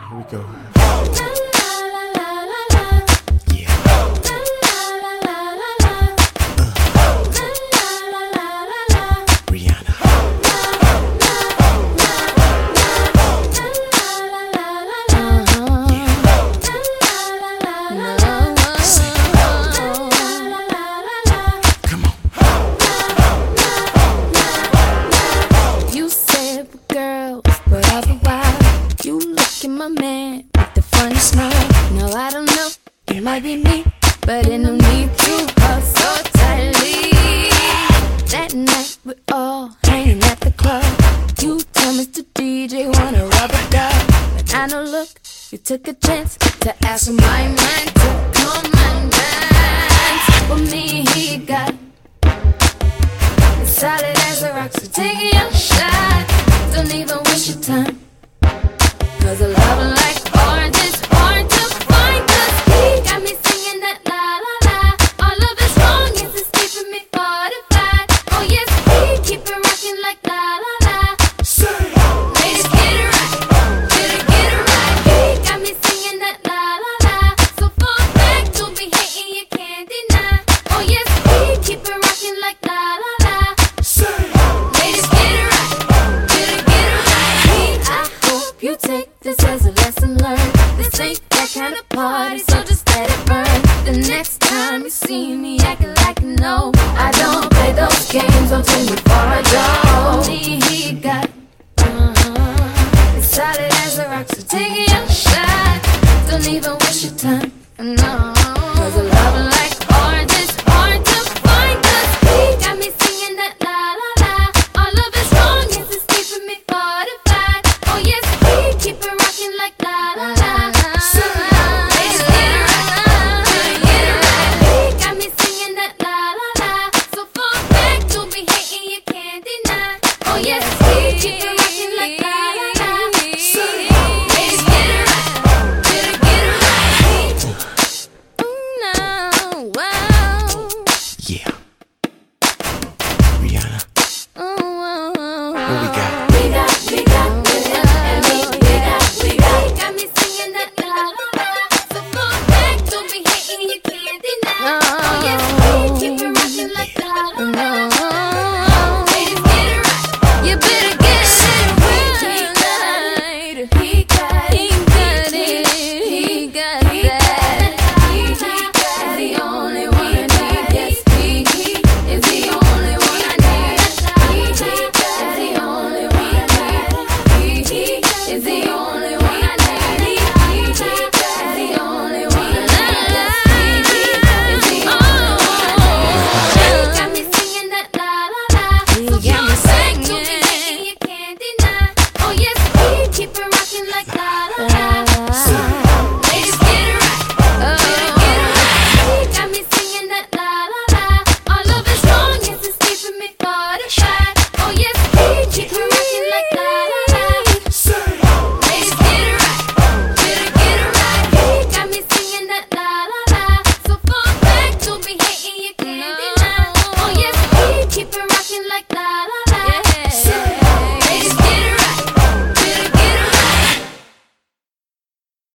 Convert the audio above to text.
Here we go. My man with the funny smile. No, I don't know, it might be me, but ain't no need to hold so tightly. That night we're all hanging at the club. You tell Mr. DJ wanna rub a dub, but I know, look, you took a chance to ask my man to come and dance with me. He got as solid as a rock, so take your shot. Don't even waste your time. Cause a love like ours is hard to find. Cause he got me singing that la la la. All of his wrong is keeping me fortified. Oh yes, he keep it rocking like la la la. Ladies, get it right, get it right. He got me singing that la la la. So fall back, don't be hating, you can't deny. Oh yes, he keep it rocking like la la la. Ladies, get it right, get it right. I hope you take this as a lesson learned. This ain't that kind of party, so just let it burn. The next time you see me acting like you know, I don't play those games, don't take me for a doll. Only he got as solid as a rock, so take your shot. Don't even waste your time, no. Cause a love like ours is hard to find. Cause he got me singing that la la la. All of his wrong is keeping me fortified. Oh yes, he keep it rocking like la la la. Ladies, get it right, get it right. He got me singing that la la la. So fall back, don't be hating, you can't deny. Oh yes, he keep it rocking like la la la. Ladies, get it right, get it right. No, wow. Yeah. Rihanna. What we got? We got, and we got me singing that la la la. So fall back, don't be hating, you can't deny. Oh yes, we keep it rocking like la la la. Ladies, get it right, you better get it right. He got